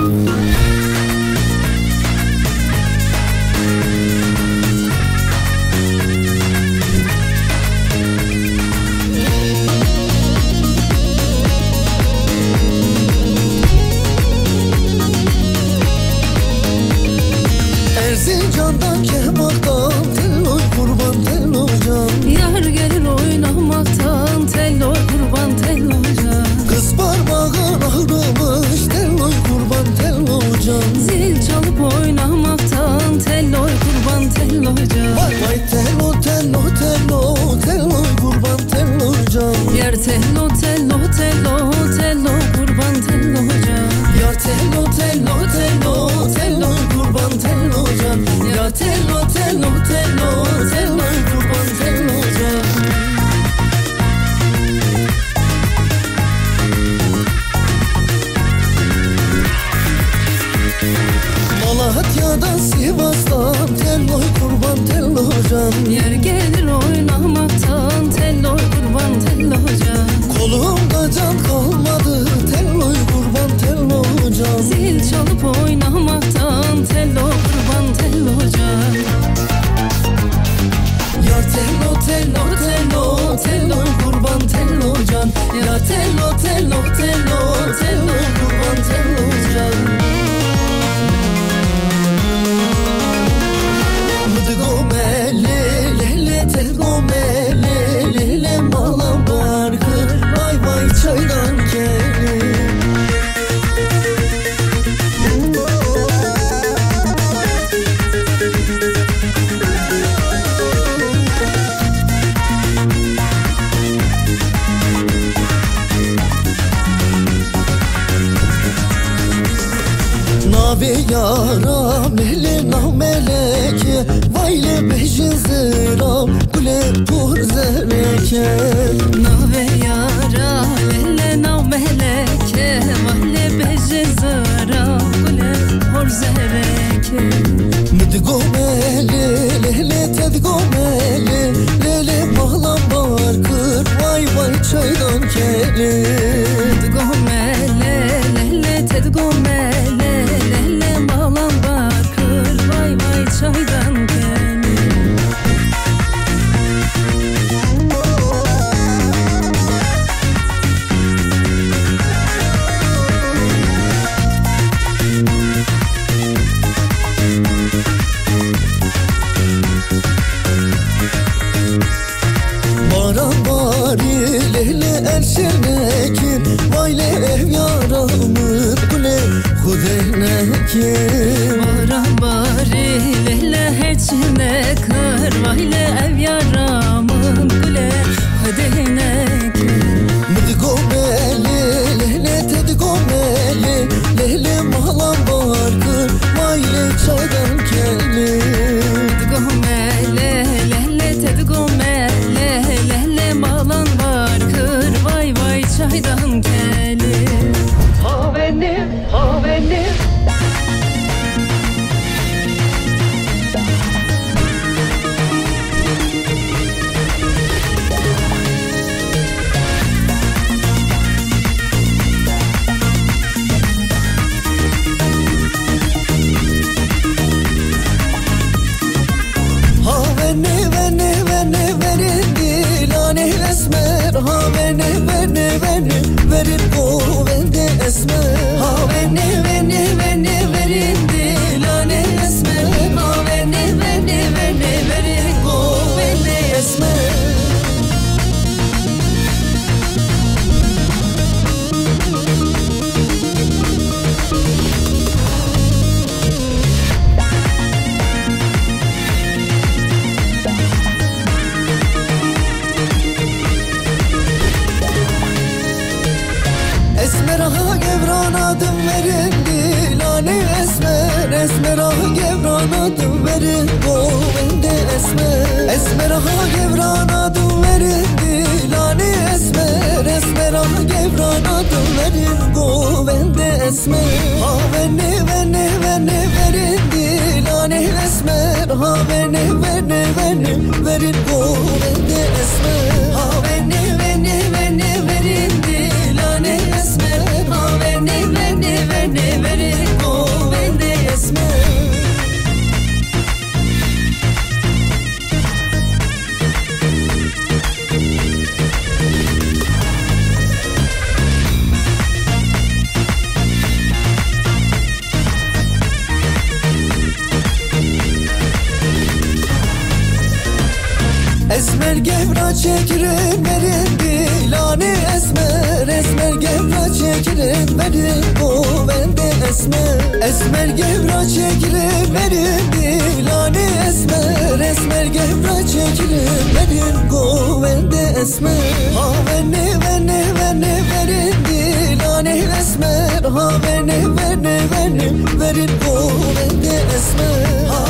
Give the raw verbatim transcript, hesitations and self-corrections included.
Erzincan'dan Kehmak'tan telloy kurban telloy can. Yar gelir oynamaktan telloy kurban telloy can. Kız parmağın ağrımış telloy kurban telloy can. Zil çalıp oynamaktan telloy kurban telloy can. Vay vay tello tello tello telloy kurban telloy can. Yar tello tello tello tello kurban telloy can. Yar tello tello tello tello kurban tello can. Yar tello tello tello tello kurban tello can. Malatya'dan Sivas'tan telloy kurban tello can. Yer gelir oynamaktan telloy kurban telloy can. Kolumda can kalmadı telloy kurban tello can. Zil çalıp oynamaktan telloy kurban telloy can. Yar tello tello tello tello kurban tello can. Yar tello tello tello tello kurban tello can. Mıdıgo mele lele telgo mele lele malam barkı. Vay vay çaydan gelir. Nave yaram hele nameleke. Vayle beşin zıram kule pur zereke. Nave yara lele nav meleke. Vahle beje zara kule hor zereke. Mıdıgo mele lele tedgo mele lele mahlam barkır. Vay vay çaydan gelir. Tedgo mele lele tedgo mele lele malam bakır. Vay vay çaydan gelir. Baran bari lele erşenekin. Vayle ev yaramın kule hudenekin. Baran bari lele herçine kır. Vayle ev yaramın kule hadene kır. Mıdıgo mele lele tedgo mele lele mahlam barkır. Vayle çaydan gelir. Tedgo mele lele tedgo mele lele malan bakır. Vay vay çaydan gelir. Ha benim, ha benim. Ha beni beni beni verin dilane esmer. Ha beni beni beni verin kuvvende esmer. Ha beni beni beni verin dilane esmer. Ha beni beni beni verin kuvvende esmer. Esmer aha gevran adım verin dilane esmer. Esmer aha gevran adım verin govende esmer. Esmer aha gevran adım verin dilane esmer. Esmer aha gevran adım verin govende esmer. Ha beni beni beni verin dilane esmer. Ha beni beni beni verin govende esmer. Ha beni beni beni verin dilane esmer. Ha beni beni beni verin gevra çekirin verin dilani esmer Esmer gevra çekirin verin govende esmer Esmer gevra çekirin verin dilani esmer Esmer gevra çekirin verin govende esmer Ha vene vene vene verin dilani esmer Ha vene vene vene verin govende esmer Ha